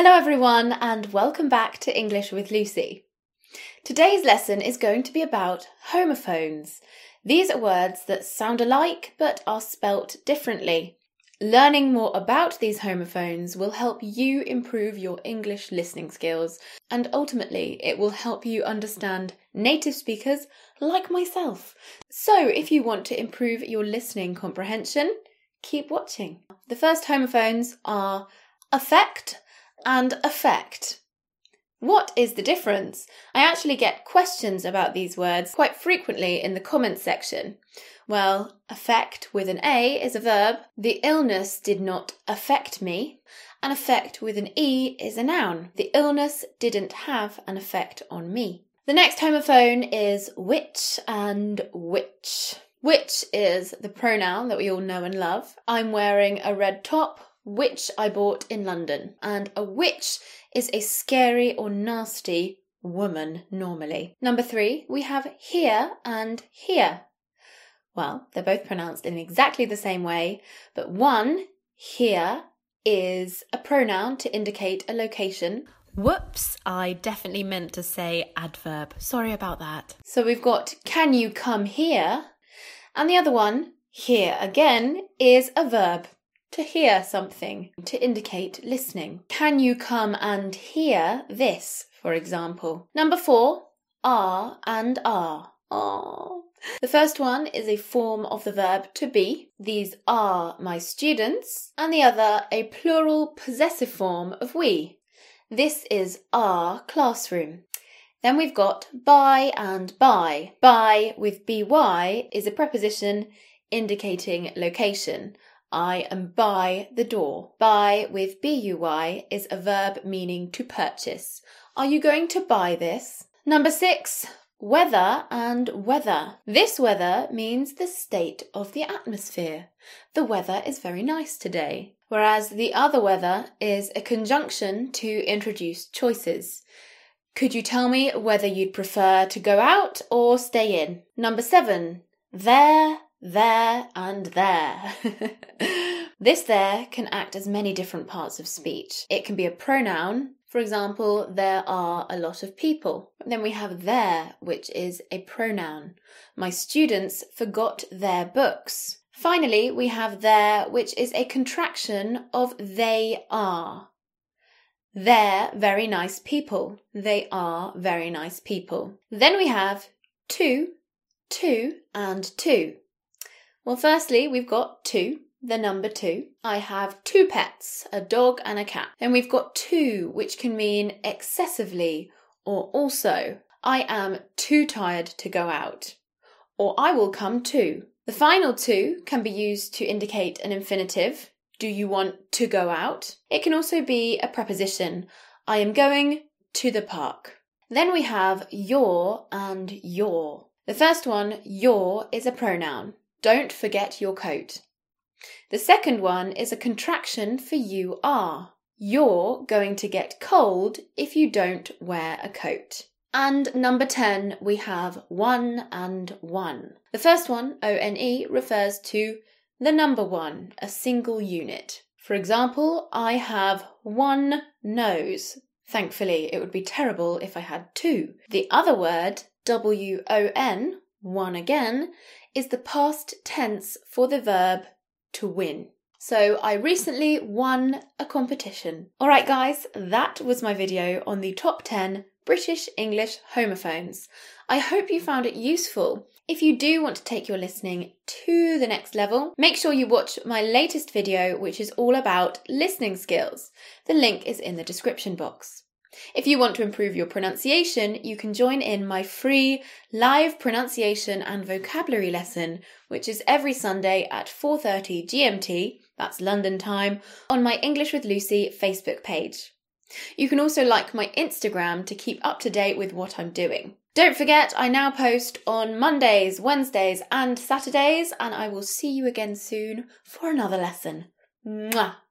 Hello everyone and welcome back to English with Lucy. Today's lesson is going to be about homophones. These are words that sound alike but are spelt differently. Learning more about these homophones will help you improve your English listening skills, and ultimately it will help you understand native speakers like myself. So if you want to improve your listening comprehension, keep watching. The first homophones are affect and affect. What is the difference? I actually get questions about these words quite frequently in the comments section. Well, affect with an A is a verb. The illness did not affect me. An affect with an E is a noun. The illness didn't have an effect on me. The next homophone is which and which. Which is the pronoun that we all know and love. I'm wearing a red top, which I bought in London. And a witch is a scary or nasty woman normally. Number 3, we have here and here. Well, they're both pronounced in exactly the same way, but one, here, is a pronoun to indicate a location. Whoops, I definitely meant to say adverb. Sorry about that. So we've got, can you come here? And the other one, here again, is a verb. To hear something, to indicate listening. Can you come and hear this, for example? Number 4, are and are. Aww. The first one is a form of the verb to be. These are my students. And the other, a plural possessive form of we. This is our classroom. Then we've got by and by. By with by is a preposition indicating location. I am by the door. Buy with buy is a verb meaning to purchase. Are you going to buy this? Number 6, weather and weather. This weather means the state of the atmosphere. The weather is very nice today. Whereas the other weather is a conjunction to introduce choices. Could you tell me whether you'd prefer to go out or stay in? Number 7, there and there. This there can act as many different parts of speech. It can be a pronoun. For example, there are a lot of people. Then we have there, which is a pronoun. My students forgot their books. Finally, we have there, which is a contraction of they are. They're very nice people. They are very nice people. Then we have two, and two. Well, firstly, we've got 2, the number 2. I have 2 pets, a dog and a cat. Then we've got to, which can mean excessively or also. I am too tired to go out. Or I will come too. The final 2 can be used to indicate an infinitive. Do you want to go out? It can also be a preposition. I am going to the park. Then we have your and your. The first one, your, is a pronoun. Don't forget your coat. The second one is a contraction for you are. You're going to get cold if you don't wear a coat. And number 10, we have one and one. The first one, O-N-E, refers to the number 1, a single unit. For example, I have one nose. Thankfully, it would be terrible if I had 2. The other word, W-O-N, one again, is the past tense for the verb to win. So I recently won a competition. Alright guys, that was my video on the top 10 British English homophones. I hope you found it useful. If you do want to take your listening to the next level, make sure you watch my latest video, which is all about listening skills. The link is in the description box. If you want to improve your pronunciation, you can join in my free live pronunciation and vocabulary lesson, which is every Sunday at 4:30 GMT, that's London time, on my English with Lucy Facebook page. You can also like my Instagram to keep up to date with what I'm doing. Don't forget, I now post on Mondays, Wednesdays and Saturdays, and I will see you again soon for another lesson. Mwah!